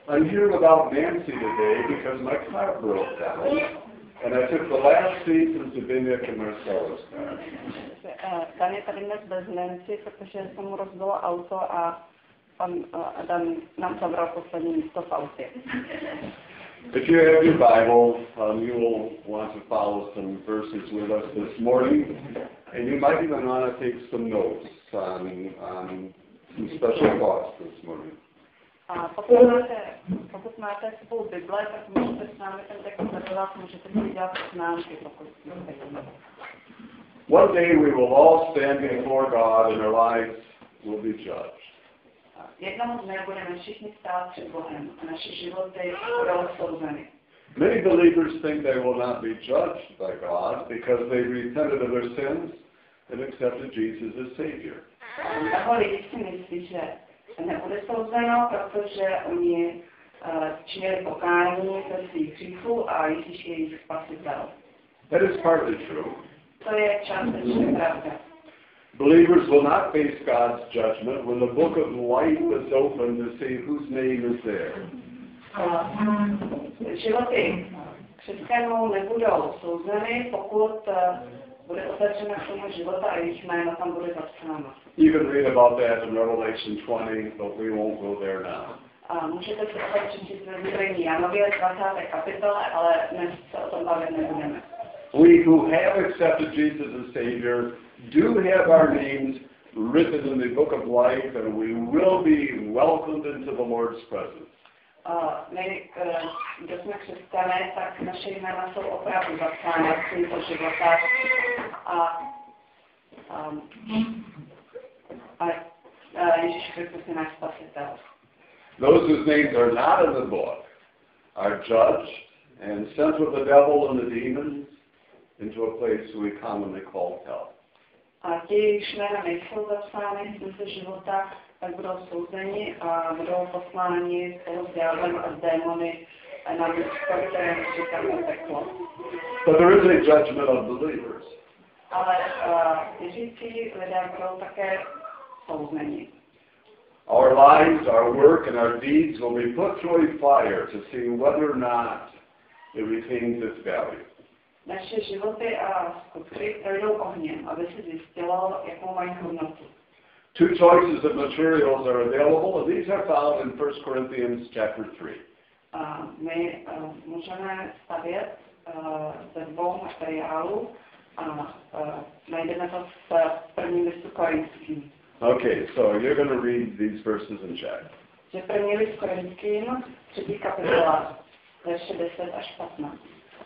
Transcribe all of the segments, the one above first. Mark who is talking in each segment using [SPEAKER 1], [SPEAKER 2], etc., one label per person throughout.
[SPEAKER 1] I'm hearing about Nancy today because my car broke down, and I took the last seat in Zbigniew and Marcella's car.
[SPEAKER 2] Dan je tady dnes bez Nancy, protože se mu rozbilo auto a pan Dan nám zabral poslední místo v autě.
[SPEAKER 1] If you have your Bible, you will want to follow some verses with us this morning, and you might even want to take some notes on some special thoughts this morning.
[SPEAKER 2] A pokud máte svou Bible, tak můžete s námi ten text sledovat, můžete si dělat poznámky, pokud chcete.
[SPEAKER 1] One day we will all stand before God and our lives will be judged.
[SPEAKER 2] Jednoho dne budeme všichni stát před Bohem a naše životy budou souzeny.
[SPEAKER 1] Many believers think they will not be judged by God because they repented of their sins and accepted Jesus as Savior.
[SPEAKER 2] Mnoho lidí si myslí, že nebude souzeno, protože oni činili pokání ze svých hříchů a Ježíš je jejich spasitel.
[SPEAKER 1] That is partly true.
[SPEAKER 2] To je částečně pravda.
[SPEAKER 1] Believers will not face God's judgment when the book of life is open to see whose name is there.
[SPEAKER 2] Životy křesťanů nebudou souzeny, pokud bude otevřena kniha života a jejich jméno tam bude zapsáno.
[SPEAKER 1] You can read about that in Revelation 20, but we won't go there now.
[SPEAKER 2] A můžete si o tom přečíst ve Zjevení Janově 20. kapitole, ale dnes se o tom bavit nebudeme.
[SPEAKER 1] We who have accepted Jesus as Savior do have our names written in the book of life, and we will be welcomed into the Lord's presence.
[SPEAKER 2] My, kdo jsme křesťané, tak naše jména jsou opravdu zapsány v těchto životách a Ježíš Kristus je náš spasitel.
[SPEAKER 1] Those whose names are not in the book are judged and sent with the devil and the demons into a place we commonly call hell.
[SPEAKER 2] A ti, jejichž jména nejsou zapsány v tomto života, tak budou souzeni a budou posláni spolu s ďáblem a s démony na místo, které říkáme peklo.
[SPEAKER 1] But there is a judgment of believers.
[SPEAKER 2] Ale věřící lidé budou také souzeni.
[SPEAKER 1] Our lives, our work, and our deeds will be put through a fire to see whether or not it retains its value.
[SPEAKER 2] Naše životy a skutky projdou ohněm, aby se zjistilo, jakou mají hodnotu.
[SPEAKER 1] Two choices of materials are available, and these are found in 1 Corinthians chapter 3.
[SPEAKER 2] My můžeme stavět ze dvou materiálů a najdeme to v prvním listu Korinským.
[SPEAKER 1] Okay, so you're going to read these verses and check.
[SPEAKER 2] Že první list Korinským, 3. kapitola, verše 10 až 15.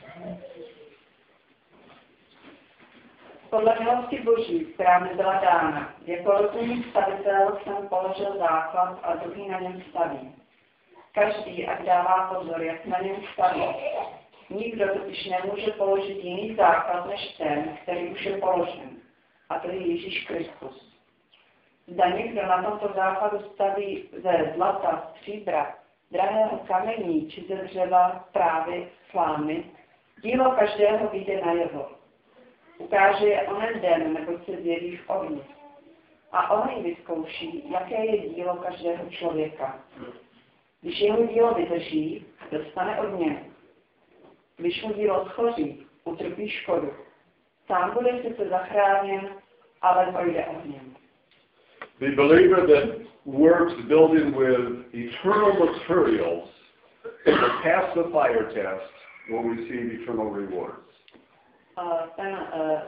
[SPEAKER 2] Podle milosti Boží, která mi byla dána, jako rozumný stavitel jsem položil základ a druhý na něm staví. Každý, ať dává pozor, jak na něm staví. Nikdo totiž nemůže položit jiný základ než ten, který už je položen, a to je Ježíš Kristus. Zda někdo na tomto základu staví ze zlata, stříbra, drahého kamení či ze dřeva, trávy, slámy, dílo každého vyjde najevo. Ukáže je onen den, neboť se zjeví v ohni. A oheň vyzkouší, jaké je dílo každého člověka. Když jeho dílo vydrží, dostane odměnu. Když mu dílo schoří, utrpí škodu. Sám bude sice zachráněn, ale projde ohněm.
[SPEAKER 1] The believer that works building with eternal materials will pass the fire test, will receive eternal rewards.
[SPEAKER 2] Ten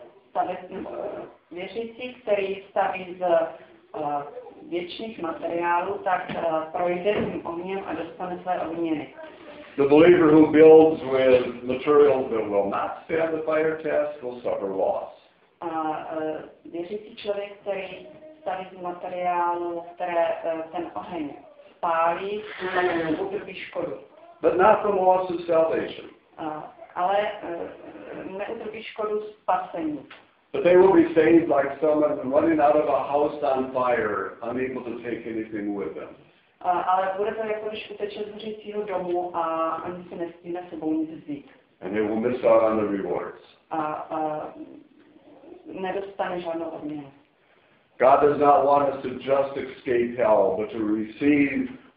[SPEAKER 2] věřící, který staví z věčných materiálů, tak projde tím ohněm a dostane své odměny.
[SPEAKER 1] The believer who builds with materials that will not stand the fire test will suffer loss.
[SPEAKER 2] Věřící člověk, který staví z materiálu, které ten oheň spálí, utrpí škodu.
[SPEAKER 1] But not from loss of salvation.
[SPEAKER 2] Ale neutrpí škodu spasení.
[SPEAKER 1] But they will be saved like someone running out of a house on fire, unable to take anything with them.
[SPEAKER 2] Ale bude to jako když uteče z hořícího domu a ani si nestihne sebou nic vzít.
[SPEAKER 1] And they will miss out on the rewards.
[SPEAKER 2] A nedostane žádnou odměnu.
[SPEAKER 1] God does not want us to just escape hell, but to receive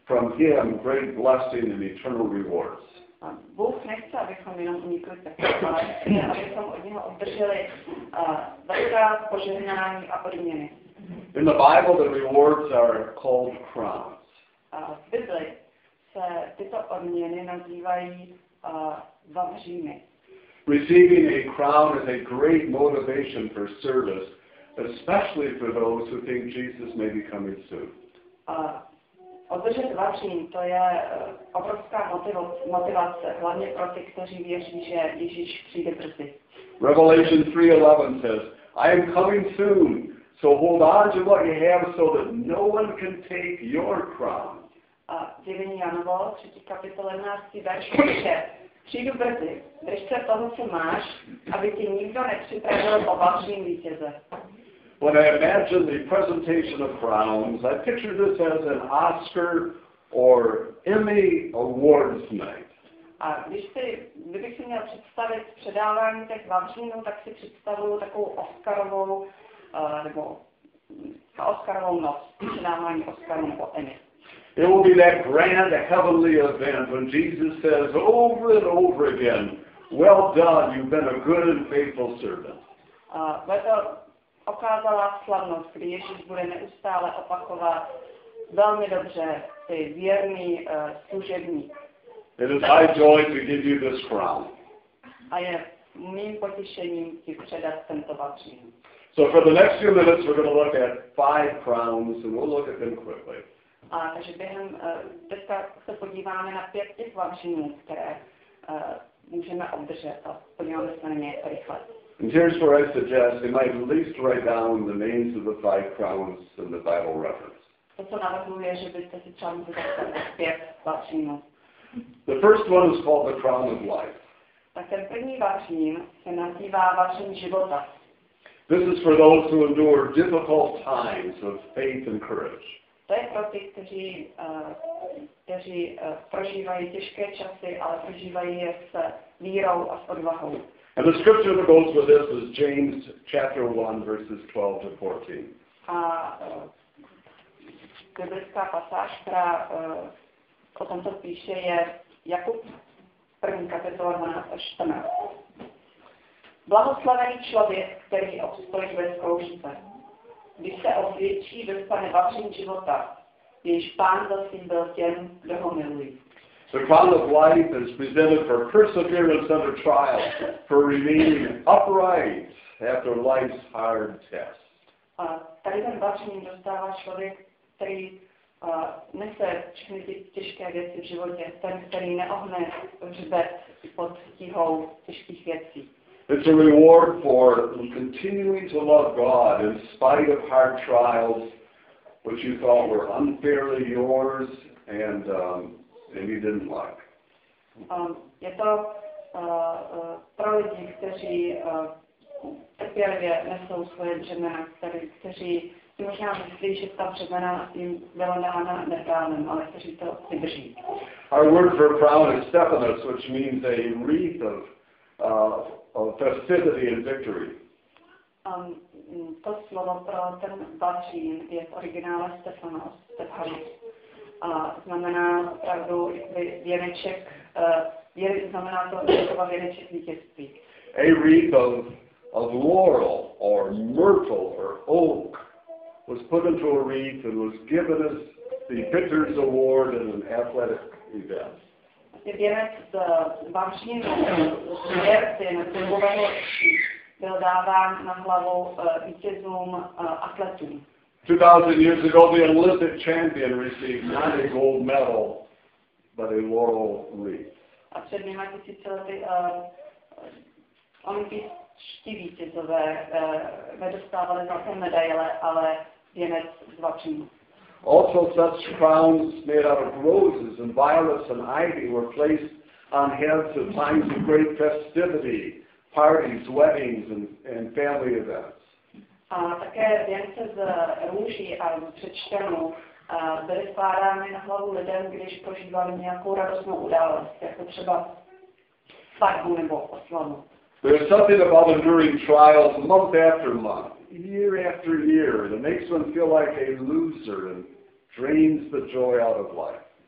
[SPEAKER 1] from Him great blessing and eternal rewards.
[SPEAKER 2] Bůh nechce, abychom jenom unikli peklu, ale chce, abychom od něho obdrželi velká požehnání a odměny.
[SPEAKER 1] In the Bible, the rewards are called crowns.
[SPEAKER 2] V Bibli se tyto odměny nazývají vavříny.
[SPEAKER 1] Receiving a crown is a great motivation for service, especially for those who think Jesus may be coming soon.
[SPEAKER 2] Obdržet vavřín, to je obrovská motivace, hlavně pro ty, kteří věří, že Ježíš přijde brzy.
[SPEAKER 1] Revelation 3:11 says, I am coming soon, so hold on to what you have so that no one can take your crown.
[SPEAKER 2] Zjevení Janovo, 3. kapitola 11. verš, že přijdu brzy, drž se toho, co máš, aby ti nikdo nepřipravil o vavřín vítěze.
[SPEAKER 1] When I imagine the presentation of crowns, I picture this as an Oscar or Emmy Awards night.
[SPEAKER 2] A kdybych si měl představit předávání těch vavřínů, tak si představuju takovou Oscarovou, Oscarovou noc, předávání Oscarů nebo Emmy.
[SPEAKER 1] It will be that grand heavenly event when Jesus says over and over again, well done, you've been a good and faithful servant.
[SPEAKER 2] Bude to okázalá slavnost, kdy Ježíš bude neustále opakovat velmi dobře, ty věrný služebník.
[SPEAKER 1] It is my joy to give you this crown.
[SPEAKER 2] A je mým potěšením ti předat tento vavřín.
[SPEAKER 1] So for the next few minutes we're going to look at 5 crowns and we'll look at them quickly.
[SPEAKER 2] Takže během teďka se podíváme na 5 těch vavřínů, které můžeme obdržet a podíváme se na ně rychle.
[SPEAKER 1] And here's where I suggest you might at least write down the names of the 5 crowns in the Bible reference.
[SPEAKER 2] To, co navrhuje, že byste si třeba mohli zapsat 5 vavřínů.
[SPEAKER 1] The first one is called the crown of life.
[SPEAKER 2] Tak ten první vavřín se nazývá vavřín života.
[SPEAKER 1] This is for those who endure difficult times of faith and courage.
[SPEAKER 2] To je pro ty, kteří prožívají těžké časy, ale prožívají je s vírou a s odvahou.
[SPEAKER 1] And the scripture that goes with this is James chapter 1 verses 12 to 14.
[SPEAKER 2] A biblická pasáž, která o tomto píše, je Jakub 1. kapitola 12 až 14. Blahoslavený člověk, který obstojí ve zkoušce. Když se osvědčí, dostane vavřín života, jejíž Pán zaslíbil těm, kdo ho milují.
[SPEAKER 1] The crown of life is presented for perseverance under trial, for remaining upright after life's hard test.
[SPEAKER 2] A tady ten vavřín dostává člověk, který nese všechny ty těžké věci v životě, ten, který neohne hřbet pod tíhou těžkých věcí.
[SPEAKER 1] It's a reward for continuing to love God in spite of hard trials, which you thought were unfairly yours and you didn't like.
[SPEAKER 2] Je to pro lidi, kteří trpělivě nesou svoje břemena, kteří si možná myslí, že ta břemena jim byla dána neprávem, ale kteří to vydrží.
[SPEAKER 1] Our word for crown is Stephanos, which means a wreath of festivity and victory.
[SPEAKER 2] To slovo pro ten vavřín je v originále Stephanos. A znamená opravdu věneček, znamená to věneček vítězství.
[SPEAKER 1] A wreath of laurel or myrtle or oak was put into a wreath and was given as the Victor's Award in an athletic event.
[SPEAKER 2] Věnec z vavřínu, z věrci, nebo byl dáván na hlavu vítězům atletům.
[SPEAKER 1] 2,000 years ago, the Olympic champion received not a gold medal, but a laurel wreath.
[SPEAKER 2] A před 2000 lety olympijští vítězové nedostávali zlaté medaile, ale věnec z vavřínu.
[SPEAKER 1] Also, such crowns made out of roses and violets and ivy were placed on heads at times of great festivity, parties, weddings, and family events.
[SPEAKER 2] A také věnce z růží a z břečťanů byly skládány na hlavu lidem, když prožívali nějakou radostnou událost, jako třeba svatbu nebo oslavu.
[SPEAKER 1] There's something about enduring trials month after month, year after year, that makes one feel like a loser and drains the joy out of life.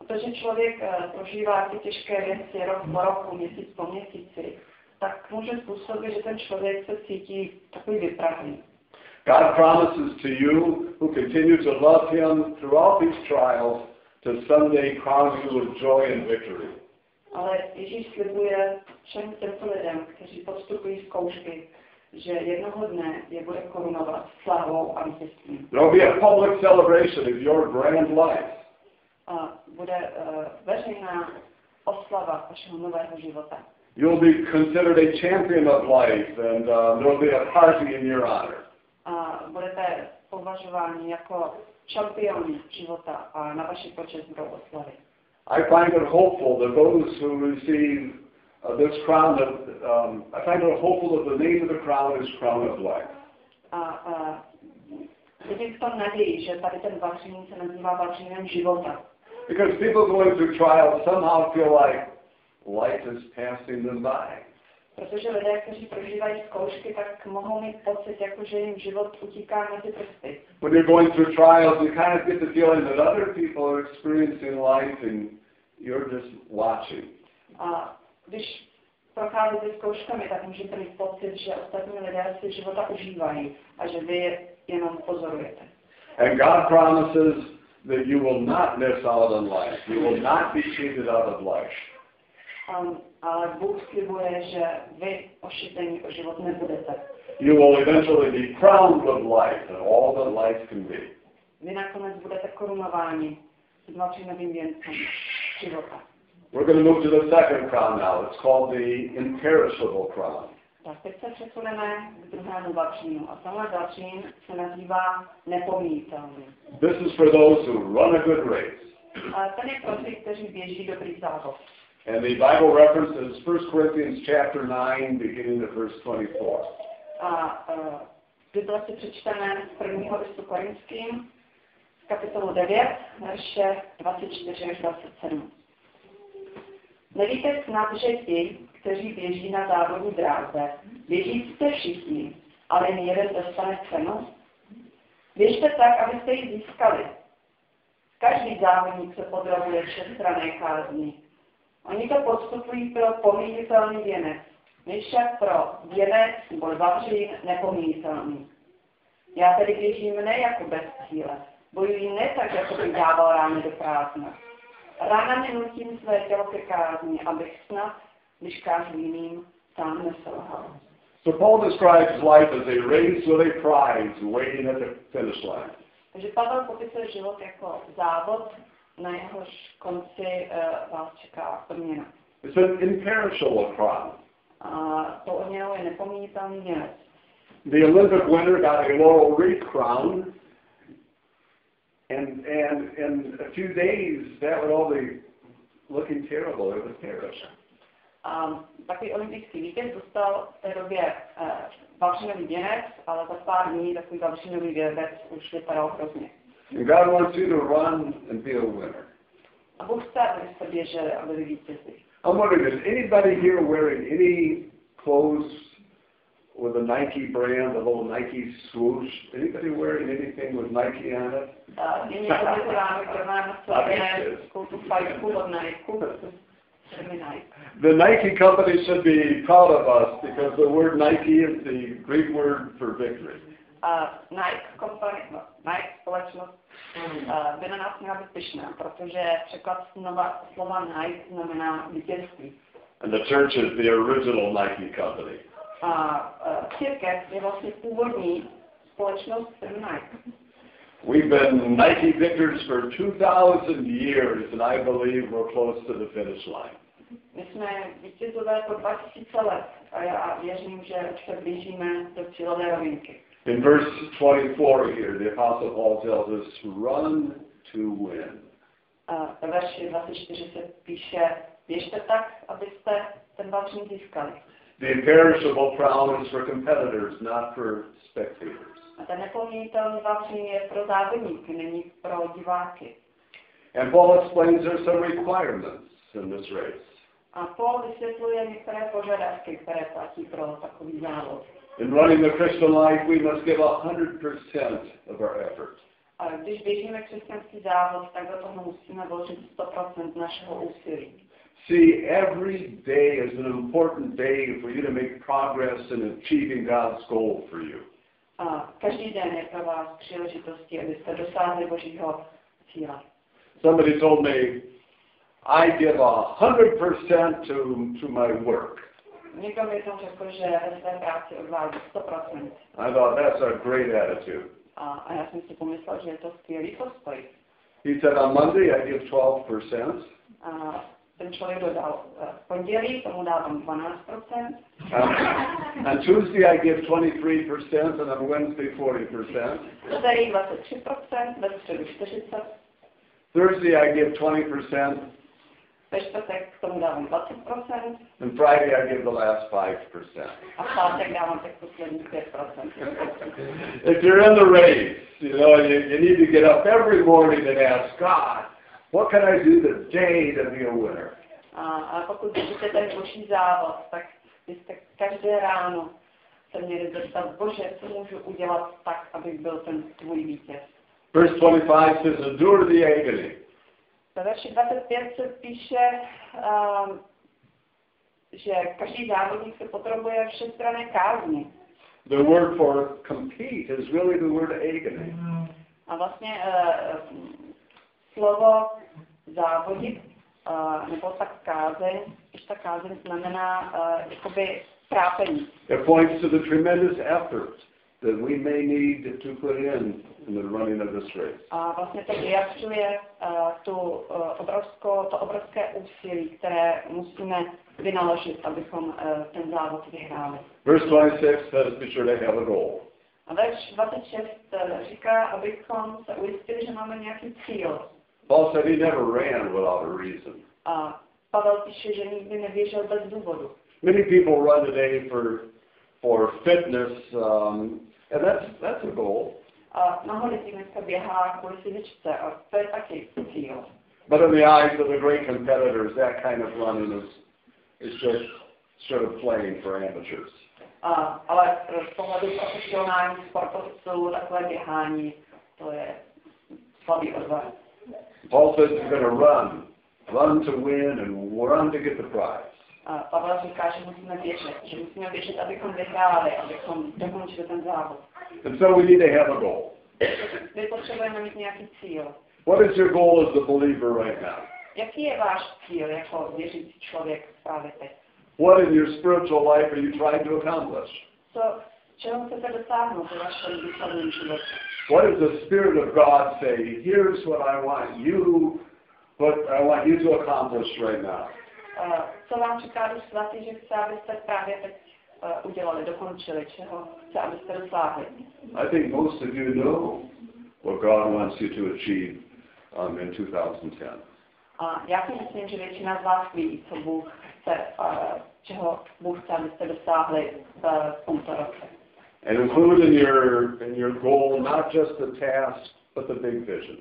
[SPEAKER 2] To, že člověk prožívá ty těžké věci rok po roku, měsíc po měsíci, tak může způsobit, že ten člověk se cítí takový vyprahlý.
[SPEAKER 1] God promises to you who continue to love Him throughout these trials to someday crown you with joy and victory.
[SPEAKER 2] Ale Ježíš slibuje všem těmto lidem, kteří podstupují zkoušky, že jednoho dne je bude korunovat slávou a vítězstvím.
[SPEAKER 1] There will be a public celebration of your grand life.
[SPEAKER 2] A bude veřejná oslava vašeho nového života.
[SPEAKER 1] You'll be considered a champion of life, and there will be a party in your honor.
[SPEAKER 2] A budete považováni jako šampioni života a na vaši počest budou oslavy.
[SPEAKER 1] I find it hopeful that those who receive this crown, I find it hopeful that the name of the crown is Crown of Life.
[SPEAKER 2] Vidím v tom naději, že tady ten vavřín se nazývá vavřínem života.
[SPEAKER 1] Because people going through trials somehow feel like life is passing them by.
[SPEAKER 2] Protože lidé, kteří prožívají zkoušky, tak mohou mít pocit, jako že jim život utíká mezi prsty.
[SPEAKER 1] When you're going through trials, you kind of get the feeling that other people are experiencing life and you're just watching.
[SPEAKER 2] A když procházíte zkouškami, tak můžete mít pocit, že ostatní lidé si života užívají a že vy je jenom pozorujete.
[SPEAKER 1] And God promises that you will not miss out on life. You will not be cheated out of life.
[SPEAKER 2] Ale Bůh slibuje, že vy ošetření o život nebudete.
[SPEAKER 1] You will eventually be crowned with life and all that life can be.
[SPEAKER 2] Vy nakonec budete korunováni s vavřínovým věncem života.
[SPEAKER 1] We're going to move to the second crown now. It's called the imperishable crown.
[SPEAKER 2] Tak teď se přesuneme k druhému vavřínu. A tenhle vavřín se nazývá nepomíjitelný.
[SPEAKER 1] This is for those who run a good race.
[SPEAKER 2] A ten je pro ty, kteří běží dobrý závod.
[SPEAKER 1] And the Bible reference is 1 Corinthians chapter 9, beginning at verse 24.
[SPEAKER 2] A Bible si přečteme z prvního listu Korinským, kapitolu 9, verše 24 až 27. Nevíte snad, že ti, kteří běží na závodní dráze, běží jste všichni, ale jen jeden dostane cenu? Běžte tak, abyste ji získali. Každý závodník se podrobuje všestranné kázni. Oni to podstupují pro pomíjitelný věnec, než však pro věnec nebo vavřín nepomíjitelný. Já tedy běžím ne jako bez cíle, bojuji ne tak, jako bych dával rány do prázdna. Ránami nutím své tělo ke kázni, abych snad, když kážu jiným, sám neselhal.
[SPEAKER 1] So Paul describes life as a race with a prize waiting at the finish line.
[SPEAKER 2] Takže Pavel popisuje život jako závod, na jehož konci vás čeká odměna.
[SPEAKER 1] It's an imperishable crown.
[SPEAKER 2] A to odměnou je nepomíjitelný věnec.
[SPEAKER 1] The Olympic winner got a laurel wreath crown, and in a few days that would all be looking terrible. It would perish.
[SPEAKER 2] Takový olympijský vítěz dostal v té době vavřínový věnec, ale za pár dní takový vavřínový věnec už vypadal hrozně.
[SPEAKER 1] And God wants you to run and be a winner.
[SPEAKER 2] A Bůh chce, abyste běželi a byli vítězi.
[SPEAKER 1] I'm wondering, is anybody here wearing any clothes with a Nike brand, a little Nike swoosh? Anybody wearing anything with Nike on it?
[SPEAKER 2] Je někdo mezi vámi, kdo má na sobě tu fajku od Nike?
[SPEAKER 1] The Nike company should be proud of us because the word Nike is the Greek word for victory. Nike
[SPEAKER 2] společnost by na nás měla být pyšná, protože překlad slova Nike znamená vítězství.
[SPEAKER 1] And the church is the original Nike company.
[SPEAKER 2] Církev je vlastně původní společnost Nike.
[SPEAKER 1] We've been Nike victors for 2,000 years, and I believe we're close to the finish line.
[SPEAKER 2] My jsme vítězové po 2000 let a já věřím, že se blížíme do cílové rovinky.
[SPEAKER 1] In verse 24 here, the Apostle Paul tells us, run to win.
[SPEAKER 2] Ve verši 24 se píše, běžte tak, abyste ten vavřín získali.
[SPEAKER 1] The imperishable crown is for competitors, not for spectators.
[SPEAKER 2] A ten nepomíjitelný vavřín je pro závodníky, není pro diváky.
[SPEAKER 1] And Paul explains there's some requirements in this race.
[SPEAKER 2] A Paul vysvětluje některé požadavky, které platí pro takový závod.
[SPEAKER 1] In running the Christian life, we must give 100% of our effort.
[SPEAKER 2] A když běžíme křesťanský závod, tak do toho musíme vložit 100% našeho úsilí.
[SPEAKER 1] See, every day is an important day for you to make progress in achieving God's goal for you.
[SPEAKER 2] A každý den je pro vás příležitostí, abyste dosáhli Božího cíle.
[SPEAKER 1] Somebody told me, I give 100% to my work.
[SPEAKER 2] Někdo mi jednou řekl, že ve své práci odvádí 100%.
[SPEAKER 1] I thought that's a great attitude.
[SPEAKER 2] A já jsem si pomyslel, že je to skvělý postoj.
[SPEAKER 1] He said, on Monday I give 12%.
[SPEAKER 2] A ten člověk dodal, v pondělí tomu dávám 12%.
[SPEAKER 1] On Tuesday I give 23% and on Wednesday 40%.
[SPEAKER 2] V úterý 23%, ve středu 40%.
[SPEAKER 1] Thursday I give 20%.
[SPEAKER 2] Ve čtvrtek k tomu dávám 20%.
[SPEAKER 1] And Friday I give the last 5%.
[SPEAKER 2] A v pátek dávám tak posledních 5%.
[SPEAKER 1] If you're in the race, you need to get up every morning and ask God, what can I do today to be a winner?
[SPEAKER 2] A pokud vidíte ten boží závod, tak byste každé ráno se měli zeptat, Bože, co můžu udělat tak, abych byl ten tvůj vítěz.
[SPEAKER 1] Verse 25 says, endure the agony.
[SPEAKER 2] Ve verši 25 se píše, že každý závodník se potřebuje všestranné kázně.
[SPEAKER 1] The word for compete is really the word agony.
[SPEAKER 2] A vlastně slovo závodit, nebo tak kázeň, když ta kázeň znamená jakoby trápení.
[SPEAKER 1] It points to the tremendous effort that we may need to put in the running of this race.
[SPEAKER 2] A vlastně to vyjadřuje to obrovské úsilí, které musíme vynaložit, abychom ten závod vyhráli.
[SPEAKER 1] Verse 26 says, be sure to have a goal.
[SPEAKER 2] A verš 26 říká, abychom se ujistili, že máme nějaký cíl.
[SPEAKER 1] Paul said he never ran without a reason.
[SPEAKER 2] A Pavel píše, že nikdy neběžel bez důvodu.
[SPEAKER 1] Many people run today for fitness, and that's a goal.
[SPEAKER 2] A mnoho lidí dneska běhá kvůli fyzičce a to je taky cíl.
[SPEAKER 1] But in the eyes of the great competitors, that kind of running is just sort of playing for amateurs.
[SPEAKER 2] Ale z pohledu profesionálních sportovců takové běhání, to je slabý odvar.
[SPEAKER 1] Paul says he's going to run to win and run to get the prize.
[SPEAKER 2] Pavel říká, že musíme běžet, abychom vyhráli, abychom dokončili ten závod.
[SPEAKER 1] And so we need to have a goal.
[SPEAKER 2] My potřebujeme mít nějaký cíl.
[SPEAKER 1] What is your goal as a believer right now?
[SPEAKER 2] Jaký je váš cíl jako věřící člověk právě teď?
[SPEAKER 1] What in your spiritual life are you trying to accomplish?
[SPEAKER 2] Čeho chcete dosáhnout ve vašem duchovním životě?
[SPEAKER 1] What does the Spirit of God say? Here's what I want you to accomplish right now.
[SPEAKER 2] Co vám říká Duch Svatý, že chce, abyste právě teď udělali, dokončili, čeho chce, abyste dosáhli?
[SPEAKER 1] I think most of you know what God wants you to achieve in 2010.
[SPEAKER 2] A já si myslím, že většina z vás ví, co Bůh chce, čeho Bůh chce, abyste dosáhli v tomto roce.
[SPEAKER 1] And include in your goal not just the task, but the big vision.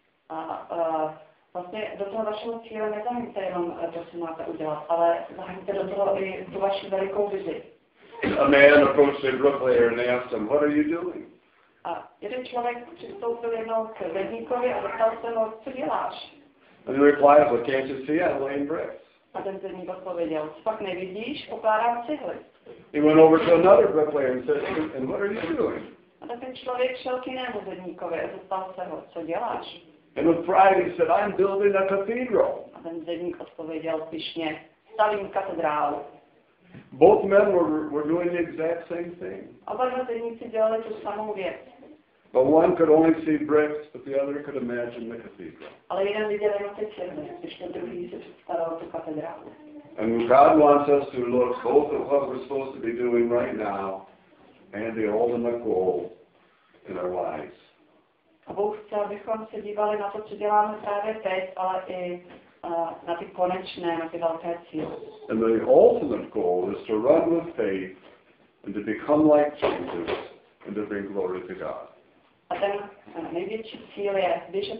[SPEAKER 2] Vlastně do toho vašeho cíle nezahrňte jenom to, co máte udělat, ale zahrňte do toho i tu vaši velikou vizi.
[SPEAKER 1] A man approached a bricklayer and asked him, what are you doing?
[SPEAKER 2] A jeden člověk přistoupil jednou k zedníkovi a zeptal se ho, co děláš?
[SPEAKER 1] And he replied, well, can't you see I'm laying bricks?
[SPEAKER 2] A ten zedník odpověděl, co pak nevidíš, pokládám cihly.
[SPEAKER 1] He went over to another bricklayer and said, and what are you doing?
[SPEAKER 2] A tak ten člověk šel k jinému zedníkovi a zeptal se ho, co děláš?
[SPEAKER 1] And with pride he said, I'm building a cathedral.
[SPEAKER 2] A ten zedník odpověděl pyšně, stavím katedrálu.
[SPEAKER 1] Both men were doing the exact same thing.
[SPEAKER 2] Oba dva zedníci dělali tu samou věc.
[SPEAKER 1] But one could only see bricks, but the other could imagine the cathedral.
[SPEAKER 2] Ale jeden viděl jenom ty cihly, když ten druhý si představil tu katedrálu.
[SPEAKER 1] And God wants us to look both at what we're supposed to be doing right now and the ultimate goal in our lives.
[SPEAKER 2] A Bůh chce, abychom se dívali na to, co děláme právě teď, ale i na ty konečné, na ty velké cíle.
[SPEAKER 1] And the ultimate goal is to run with faith and to become like Jesus and to bring glory to God.
[SPEAKER 2] A ten největší cíl je běžet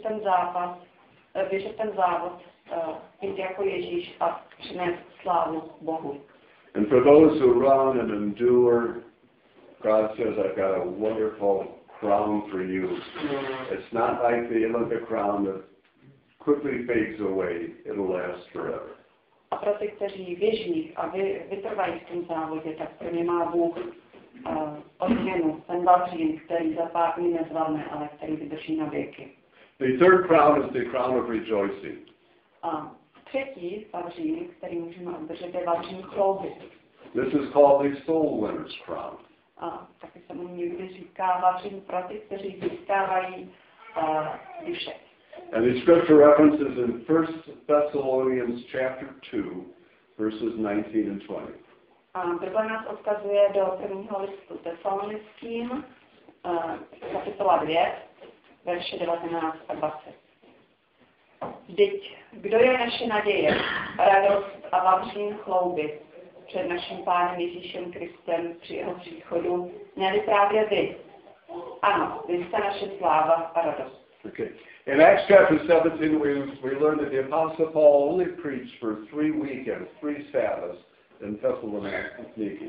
[SPEAKER 2] ten závod, být jako Ježíš a přinést slávu Bohu.
[SPEAKER 1] And for those who run and endure, God says, I've got a wonderful crown for you. It's not like the Olympic crown that quickly fades away. It'll last forever.
[SPEAKER 2] A pro ty, kteří věří a vytrvají v tom závodě, tak pro ně má Bůh odměnu, ten vavřín, který za pár dní nezvládne, ale který vydrží na věky.
[SPEAKER 1] The third crown is the crown of rejoicing.
[SPEAKER 2] A třetí vavřín, který můžeme obdržet, je vavřín chlouby.
[SPEAKER 1] This is called the soul winner's crown.
[SPEAKER 2] A taky se mu někdy říká vavřín pro ty, kteří získávají duše.
[SPEAKER 1] And the scripture references in 1 Thessalonians chapter 2, verses 19 and 20.
[SPEAKER 2] A Bible nás odkazuje do prvního listu Tesalonickým, kapitola 2, verše 19 a 20. Vždyť, kdo je naše naděje, radost a vavřín chlouby před naším Pánem Ježíšem Kristem při jeho příchodu, ne právě vy. Ano, vy jste naše sláva a radost.
[SPEAKER 1] Okay. In Acts chapter 17, we learned that the Apostle Paul only preached for 3 weekends, 3 Sabbaths in Thessaloniki.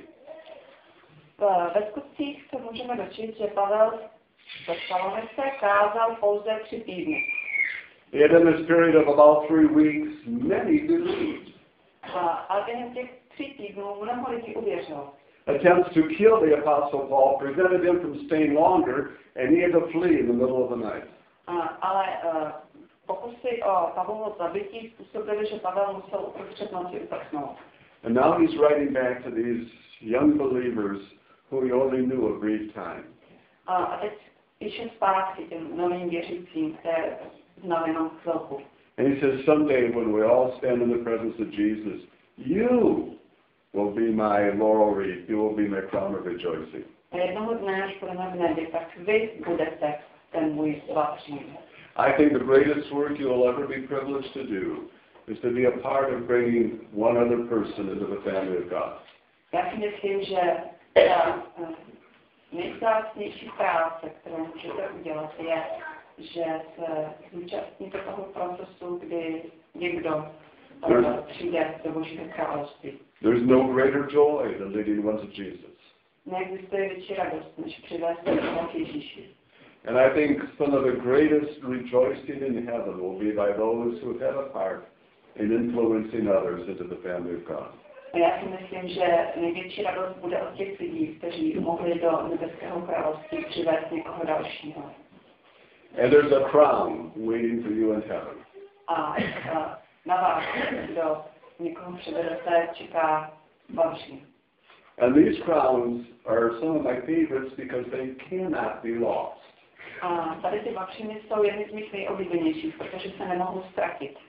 [SPEAKER 2] Ve skutcích se můžeme dočíst, že Pavel ve Salonice kázal pouze 3 týdny.
[SPEAKER 1] Yet in this period of about 3 weeks, many believed.
[SPEAKER 2] Ale během těch 3 týdnů mnoho lidí uvěřilo.
[SPEAKER 1] Attempts to kill the Apostle Paul prevented him from staying longer, and he had to flee in the middle of the night.
[SPEAKER 2] Ale pokusy o Pavlovo zabití způsobily, že Pavel musel uprostřed noci uprchnout.
[SPEAKER 1] And now he's writing back to these young believers who he only knew a brief time.
[SPEAKER 2] A teď píše zpátky těm novým věřícím, které znal jenom chvilku.
[SPEAKER 1] And he says, someday when we all stand in the presence of Jesus, you will be my laurel wreath, you will be my crown of rejoicing.
[SPEAKER 2] A jednoho dne, až budeme v nebi, tak vy budete ten můj vavřín.
[SPEAKER 1] I think the greatest work you will ever be privileged to do is to be a part of bringing one other person into the family of God.
[SPEAKER 2] Já si myslím, že ta nejvzácnější práce, kterou můžete udělat, je, že se zúčastníte toho procesu, kdy někdo přijde do Božího království.
[SPEAKER 1] There's no greater joy than leading one to Jesus.
[SPEAKER 2] Neexistuje větší radost, než přivést toho k Ježíši.
[SPEAKER 1] And I think some of the greatest rejoicing in heaven will be by those who have a part in influencing others into the family of God.
[SPEAKER 2] A já si myslím, že největší radost bude od těch lidí, kteří mohli do nebeského království přivést někoho dalšího.
[SPEAKER 1] And there's a crown waiting for you in heaven.
[SPEAKER 2] A na vás, kdo někoho přivedete, čeká vavřín.
[SPEAKER 1] And these crowns are some of my favorites because they cannot be lost.
[SPEAKER 2] A tady ty vavříny jsou jedny z mých nejoblíbenějších, protože se nemohou ztratit.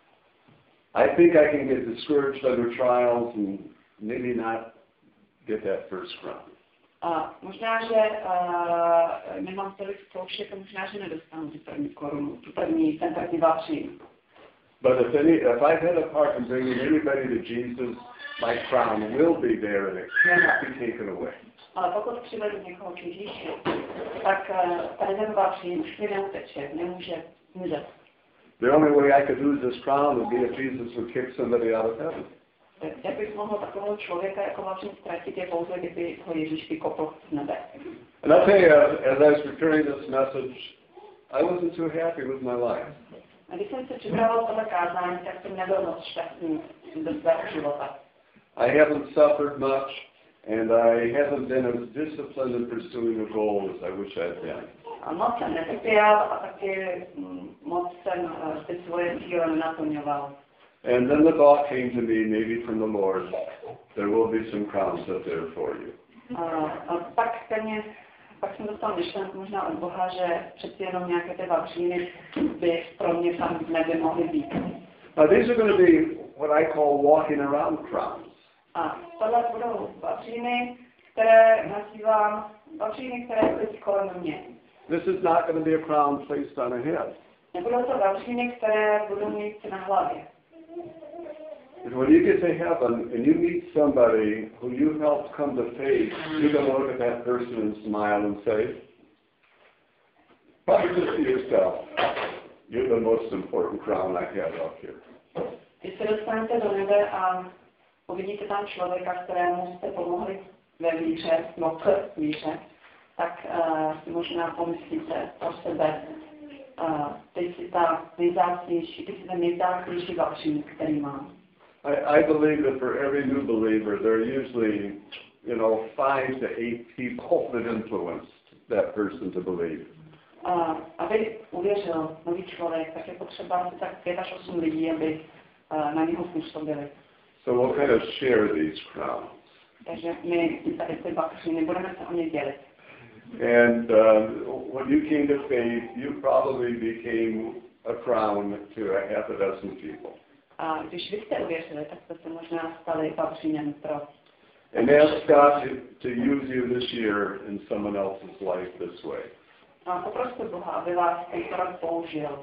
[SPEAKER 1] I think I can get discouraged under trials and maybe not get that first crown.
[SPEAKER 2] A možná, že nemám tolik zkoušek a možná, že nedostanu tu první korunu, ten první vavřín.
[SPEAKER 1] But if I've had a part in bringing anybody to Jesus, my crown will be there and it cannot be taken away.
[SPEAKER 2] Ale pokud přivedu někoho k Ježíši, tak tady ten vavřín už mi neuteče, nemůže zmizet.
[SPEAKER 1] The only way I could lose this crown would be if Jesus would kick somebody out of heaven.
[SPEAKER 2] Jak bych mohl takového člověka jako vavřín ztratit, je pouze, kdyby ho Ježíš vykopl z nebe.
[SPEAKER 1] And I'll tell you, as I was preparing this message, I wasn't too happy with my life.
[SPEAKER 2] A když jsem se připravoval tohle kázání, tak jsem nebyl moc šťastný do svého života.
[SPEAKER 1] I haven't suffered much, and I haven't been as disciplined in pursuing a goal as I wish I'd been.
[SPEAKER 2] A moc jsem netrpěl a taky moc jsem ty svoje cíle nenaplňoval.
[SPEAKER 1] And then the thought came to me, maybe from the Lord, there will be some crowns up there for you.
[SPEAKER 2] A pak jsem dostal myšlenku možná od Boha, že přeci jenom nějaké ty vavříny by pro mě tam v nebi mohly být.
[SPEAKER 1] These are going to be what I call walking around crowns.
[SPEAKER 2] A tohle budou vavříny, které nazývám vavříny, které chodí kolem mě.
[SPEAKER 1] This is not going to be a crown placed on a head.
[SPEAKER 2] Nebudou to vavříny, které budou mít na hlavě.
[SPEAKER 1] When you get to heaven and you meet somebody who you helped come to faith, you're going to look at that person and smile and say, probably just to yourself, you're the most important crown I have up here.
[SPEAKER 2] Když se dostanete do nebe a uvidíte tam člověka, kterému jste pomohli ve víře, no k víře, tak si možná pomyslíte pro sebe, ty si ten nejvzácnější vavřín, který mám.
[SPEAKER 1] I believe that for every new believer, there are usually, 5 to 8 people that influenced that person to believe.
[SPEAKER 2] Aby uvěřil nový člověk, tak je potřeba asi tak 5 až 8 lidí, aby na něho působili.
[SPEAKER 1] So we'll kind of share these crowns.
[SPEAKER 2] Takže my tady ty vavříny budeme se o ně dělit.
[SPEAKER 1] And when you came to faith, you probably became a crown to a half a dozen people.
[SPEAKER 2] A když vy jste uvěřili, tak jste se možná stali vavřínem pro.
[SPEAKER 1] And ask God to use you this year in someone else's life this way.
[SPEAKER 2] A poproste Boha, aby vás tento rok použil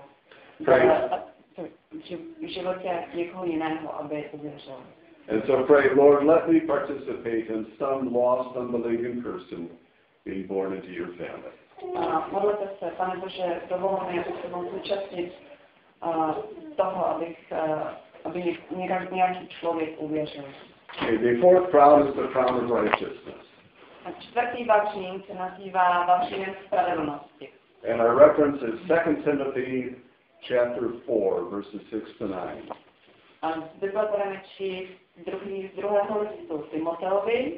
[SPEAKER 2] v životě někoho jiného, aby uvěřil.
[SPEAKER 1] And so pray, Lord, let me participate in some lost, unbelieving person being born into your family.
[SPEAKER 2] A modlete se, Pane Bože, dovol mi, abych se mohl zúčastnit toho, aby nějaký člověk uvěřil.
[SPEAKER 1] Okay, the fourth crown is the crown of righteousness.
[SPEAKER 2] A čtvrtý vavřín se nazývá vavřínem spravedlnosti.
[SPEAKER 1] And our reference is 2 Timothy chapter 4, verses 6 to 9.
[SPEAKER 2] A z Bible budeme číst z druhého listu Timoteovi,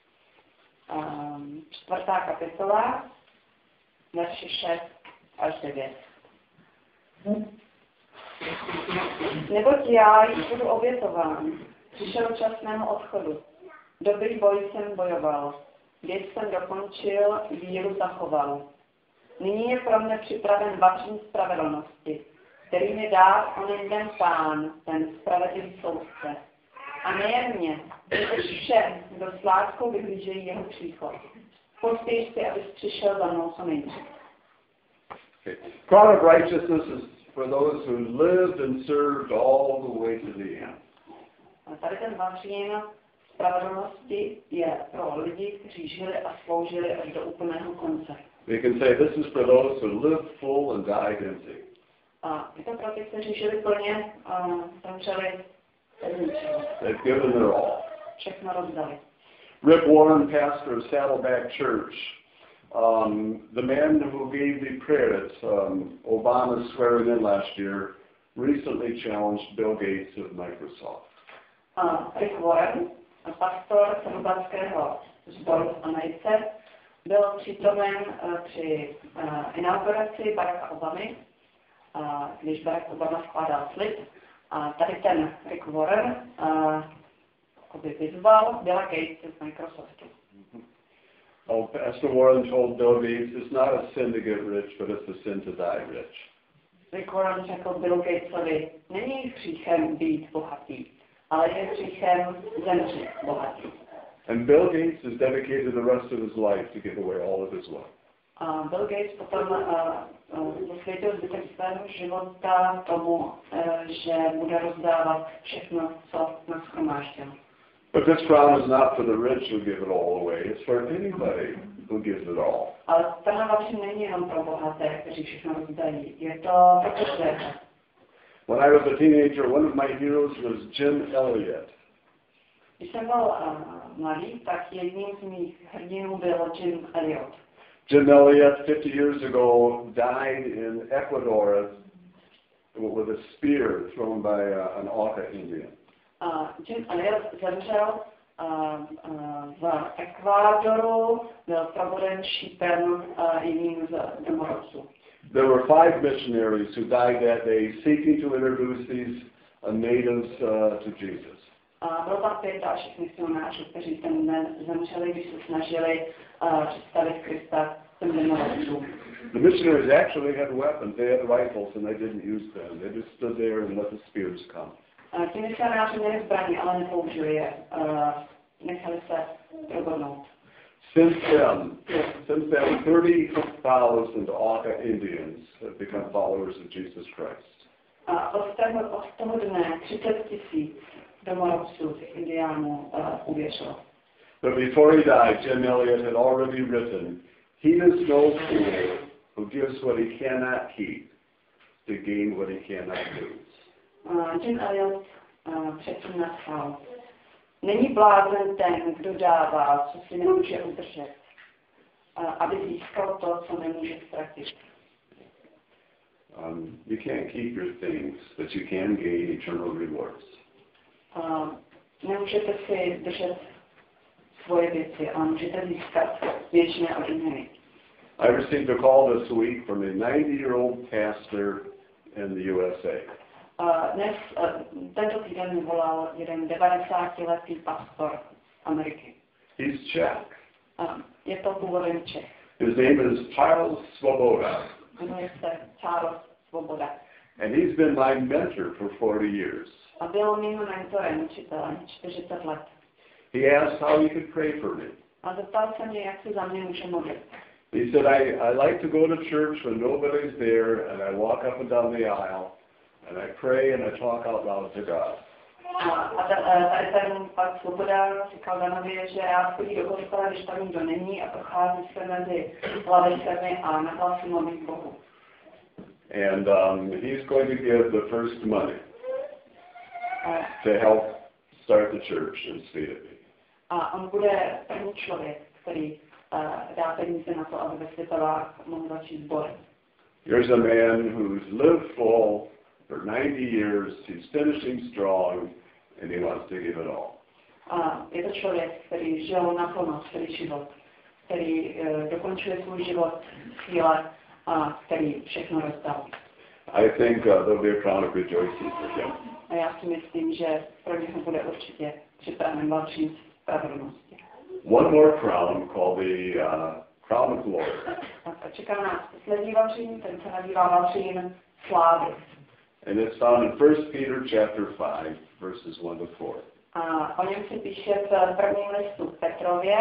[SPEAKER 2] 4. kapitola, verši 6 až 9. Neboť já již budu obětován, přišel čas mého odchodu. Dobrý boj jsem bojoval, běh jsem dokončil, víru zachoval. Nyní je pro mne připraven vavřín spravedlnosti, který mi dá onen den Pán, ten spravedlivý soudce. A nejen mě, ale všem, kdo s láskou vyhlížejí jeho příchod. Pospěš si, abys přišel za mnou co nejdřív.
[SPEAKER 1] Crown of righteousness is for those who lived and served all the way to the end.
[SPEAKER 2] A tady ten vavřín spravedlnosti je pro lidi, kteří žili a sloužili až do úplného konce.
[SPEAKER 1] We can say this is for those who lived full and died empty.
[SPEAKER 2] A je to pro ty, kteří žili plně a zemřeli bez ničeho.
[SPEAKER 1] They've given their all.
[SPEAKER 2] Všechno rozdali.
[SPEAKER 1] Rick Warren, pastor of Saddleback Church, the man who gave the prayer at Obama's swearing in last year, recently challenged Bill Gates of Microsoft.
[SPEAKER 2] Rick Warren, pastor saddlebackského sboru v Americe, byl přítomen při inauguraci Baracka Obamy, když Barack Obama skládal slib. A tady ten Rick Warren vyzval Billa Gatese z Microsoftu.
[SPEAKER 1] Pastor Warren told Bill Gates it's not a sin to get rich, but it's a sin to die rich.
[SPEAKER 2] Rick Warren řekl Billu Gatesovi, není hříchem být bohatý, ale je hříchem zemřít bohatý.
[SPEAKER 1] And Bill Gates has dedicated the rest of his life to give away all of his wealth.
[SPEAKER 2] A Bill Gates potom zasvětil zbytek svého života tomu, že bude rozdávat všechno, co nashromáždil.
[SPEAKER 1] But this crown is not for the rich who give it all away. It's for anybody who gives it all.
[SPEAKER 2] Ale tenhle vavřín není jenom pro bohaté, kteří všechno rozdají. Je to pro každého.
[SPEAKER 1] When I was a teenager, one of my heroes was Jim Elliot.
[SPEAKER 2] Když jsem byl mladý, tak jedním z mých hrdinů byl Jim Elliot.
[SPEAKER 1] Jim Elliot, 50 years ago, died in Ecuador with a spear thrown by an Auca Indian.
[SPEAKER 2] Jim Elliot zemřel v Ekvádoru, byl proboden šípem jedním z domorodců.
[SPEAKER 1] There were 5 missionaries who died that day seeking to introduce these natives to Jesus.
[SPEAKER 2] Bylo tam 5 dalších misionářů, kteří ten den zemřeli, když se snažili představit Krista těm domorodcům.
[SPEAKER 1] The missionaries actually had weapons. They had rifles and they didn't use them. They just stood there and let the spears come.
[SPEAKER 2] Ti misionáři měli zbraně, ale nepoužili je. Nechali se probodnout.
[SPEAKER 1] Since then, 30,000 Auca Indians have become followers of Jesus Christ.
[SPEAKER 2] Od toho dne 30 000 domorodců těch indiánů uvěřilo.
[SPEAKER 1] But before he died, Jim Elliot had already written, "He is no fool who gives what he cannot keep to gain what he cannot lose."
[SPEAKER 2] Jim Elliot předtím napsal, není blázen ten, kdo dává, co si nemůže udržet, aby získal to, co nemůže ztratit.
[SPEAKER 1] You can't keep your things, but you can gain eternal rewards.
[SPEAKER 2] Nemůžete si držet svoje věci, ale můžete získat věčné odměny.
[SPEAKER 1] I received a call this week from a 90-year-old pastor in the USA.
[SPEAKER 2] Tento týden mi volal jeden 90-letý pastor Ameriky.
[SPEAKER 1] He's Czech.
[SPEAKER 2] Je to původem Čech.
[SPEAKER 1] His name is Pavel Svoboda.
[SPEAKER 2] Jmenuje se Charles Svoboda.
[SPEAKER 1] And he's been my mentor for 40 years.
[SPEAKER 2] A byl mým mentorem, učitelem 40 let.
[SPEAKER 1] He asked how he could pray for me.
[SPEAKER 2] A zeptal se mě, jak se za mě může modlit.
[SPEAKER 1] He said, I like to go to church when nobody's there, and I walk up and down the aisle, and I pray and I talk out loud to God.
[SPEAKER 2] A tady ten pan Svoboda říkal Danově, že rád chodí do kostela, když tam nikdo není, a prochází se mezi lavicemi a nahlas si mluví k Bohu.
[SPEAKER 1] And he's going to give the first money to help start the church in Svetovi.
[SPEAKER 2] A on bude první člověk, který dá peníze na to, aby ve Světovách mohl začít sbor.
[SPEAKER 1] Here's a man who's lived full for 90 years, he's finishing strong, and he wants to give it all.
[SPEAKER 2] A je to člověk, který žil naplno celý život, který dokončuje svůj život v síle a který všechno rozdal.
[SPEAKER 1] I think there'll be a crown of rejoicing for him.
[SPEAKER 2] A já si myslím, že pro něho bude určitě připraven vavřín spravedlnosti.
[SPEAKER 1] One more crown called the crown of glory.
[SPEAKER 2] A čeká nás poslední vavřín, ten se nazývá vavřín slávy.
[SPEAKER 1] And it's found in 1 Peter chapter 5, verses 1 to 4.
[SPEAKER 2] A o něm se píše v prvním listu Petrově,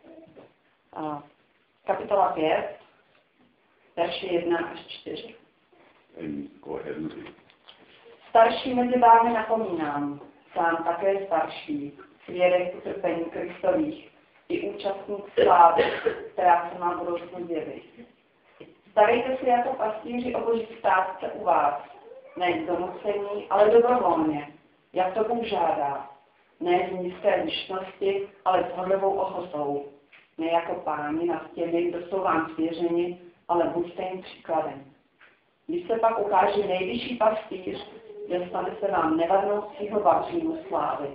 [SPEAKER 2] kapitola 5, verši 1 až 4.
[SPEAKER 1] And go ahead and read.
[SPEAKER 2] Starší mezi vámi napomínám, sám také starší, svědek utrpení Kristových i účastník slávy, která se má budoucnu zjevit. Starejte se jako pastýři o Boží státce u vás, ne z donucení, ale dobrovolně, jak to Bůh žádá, ne z nízké zvyšnosti, ale s horlivou ochotou, ne jako páni nad těmi, kdo jsou vám svěřeni, ale buďte jim příkladem. Když se pak ukáže nejvyšší pastýř, dostane se vám nevadnoucího vavřínu slávy.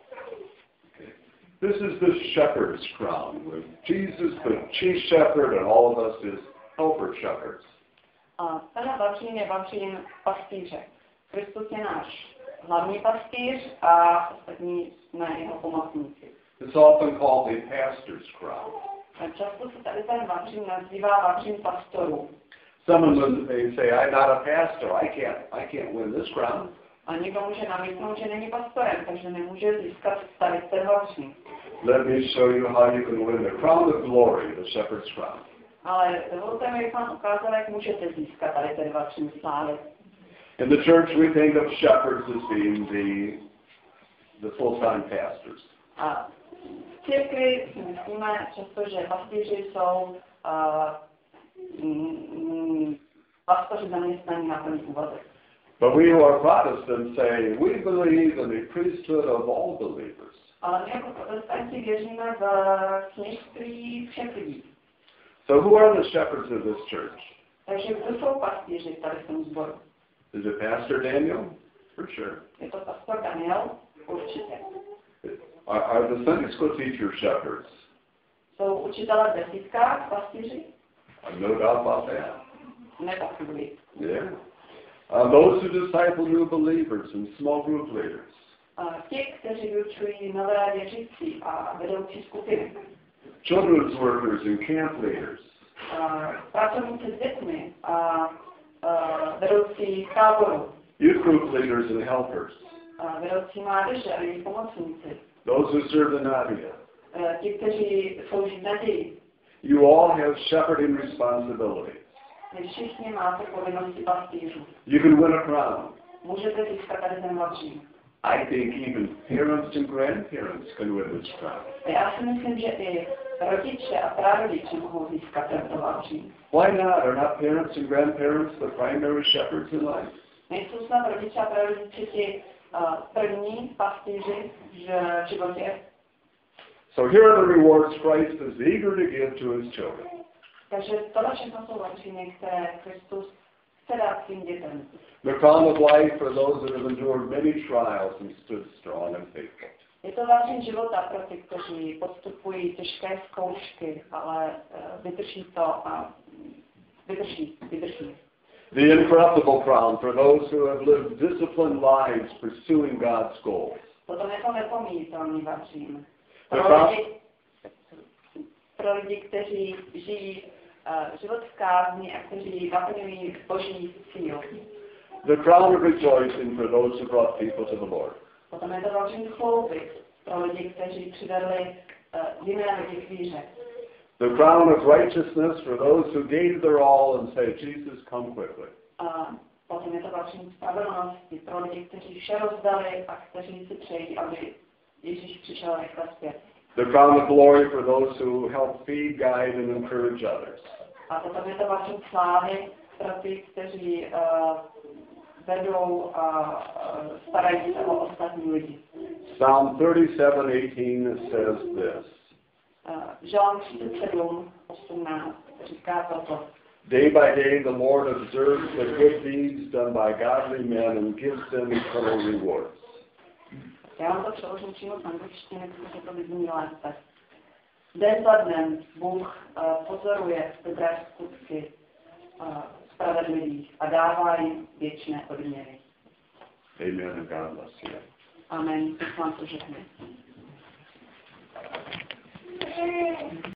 [SPEAKER 1] This is the shepherd's crown, with Jesus, the chief shepherd, and all of us is helper shepherds.
[SPEAKER 2] A ten vavřín je vavřín pastýře. Kristus je náš hlavní pastýř a ostatní jsme jeho pomocníci.
[SPEAKER 1] It's often called the pastor's crown.
[SPEAKER 2] Často se tady ten vavřín nazývá vavřín pastorů.
[SPEAKER 1] Someone may say, I'm not a pastor, I can't win this crown.
[SPEAKER 2] A někdo může namítnout, že není pastorem, takže nemůže získat tady ten vavřín.
[SPEAKER 1] Let me show you how you can win the crown of glory, the shepherd's crown.
[SPEAKER 2] Ale dovolte mi, abych vám ukázal, jak můžete získat tady ten vavřín slávy.
[SPEAKER 1] In the church we think of shepherds as being the full-time pastors.
[SPEAKER 2] A v církvi si myslíme často, že pastýři jsou pastoři zaměstnaní na plný úvazek.
[SPEAKER 1] But we who are Protestants say we believe in the priesthood of all believers.
[SPEAKER 2] Ale my jako protestanti věříme v kněžství všech lidí.
[SPEAKER 1] So who are the shepherds of this church?
[SPEAKER 2] Takže kdo jsou pastýři tady v tom sboru?
[SPEAKER 1] Is it Pastor Daniel? For sure.
[SPEAKER 2] Je to pastor Daniel? Určitě.
[SPEAKER 1] Are the Sunday school teachers shepherds?
[SPEAKER 2] Jsou učitelé v desítkách pastýři?
[SPEAKER 1] No doubt about that.
[SPEAKER 2] Nepochybuji.
[SPEAKER 1] Yeah. Those who disciple new believers and small group leaders.
[SPEAKER 2] Ti, kteří vyučují nové věřící a vedoucí skupiny.
[SPEAKER 1] Children's workers and camp leaders.
[SPEAKER 2] Pracovníci s dětmi a vedoucí táboru.
[SPEAKER 1] Youth group leaders and helpers.
[SPEAKER 2] Vedoucí mládeže a její pomocníci.
[SPEAKER 1] Those who serve the Nadia.
[SPEAKER 2] Ti, kteří slouží naději.
[SPEAKER 1] You all have shepherding responsibilities.
[SPEAKER 2] Vy všichni máte povinnosti pastýřů.
[SPEAKER 1] You can win a crown.
[SPEAKER 2] Můžete získat tady ten vavřín.
[SPEAKER 1] I think even parents and grandparents can win this crown.
[SPEAKER 2] Já si myslím, že i rodiče a prarodiče mohou získat tento vavřín.
[SPEAKER 1] Why not? Are not parents and grandparents the primary shepherds in life?
[SPEAKER 2] Nejsou snad rodiče a prarodiče ti první pastýři v životě?
[SPEAKER 1] So here are the rewards Christ is eager to give to his children.
[SPEAKER 2] Takže tohle všechno jsou elektřiny, které Kristus chce dát svým dětem.
[SPEAKER 1] The crown of life for those that have endured many trials and stood strong and faithful.
[SPEAKER 2] Je to vážný života pro ty, kteří podstupují těžké zkoušky, ale vydrží to a vydrží.
[SPEAKER 1] The incorruptible crown for those who have lived disciplined lives pursuing God's goals.
[SPEAKER 2] Potom je to nepomíjitelný vařím. Pro lidi, kteří žijí život v kázni a kteří naplňují Boží cíl.
[SPEAKER 1] The crown of rejoicing for those who brought people to the Lord.
[SPEAKER 2] Potom je to vařím chloubit pro lidi, kteří přivedli jiné lidi k víře.
[SPEAKER 1] The crown of righteousness for those who gave their all and said, Jesus, come quickly.
[SPEAKER 2] A potom je to vařím spravedlnosti pro lidi, kteří vše rozdali a kteří si přejí, aby Ježíš přišel rychle zpět.
[SPEAKER 1] The crown of glory for those who help feed, guide, and encourage others.
[SPEAKER 2] A potom je to vařím slávy pro ty, kteří vedou a starají se o ostatní lidi.
[SPEAKER 1] Psalm 37:18 says this.
[SPEAKER 2] Žalm 37:18 říká toto.
[SPEAKER 1] Day by day the Lord observes the good deeds done by godly men and gives them eternal rewards.
[SPEAKER 2] Já vám to přeložím přímo z angličtiny, protože to vyzní lépe. Den za dnem Bůh pozoruje dobré skutky spravedlivých a dává jim věčné odměny.
[SPEAKER 1] Amen and God bless you.
[SPEAKER 2] Amen. Bůh vám požehnej.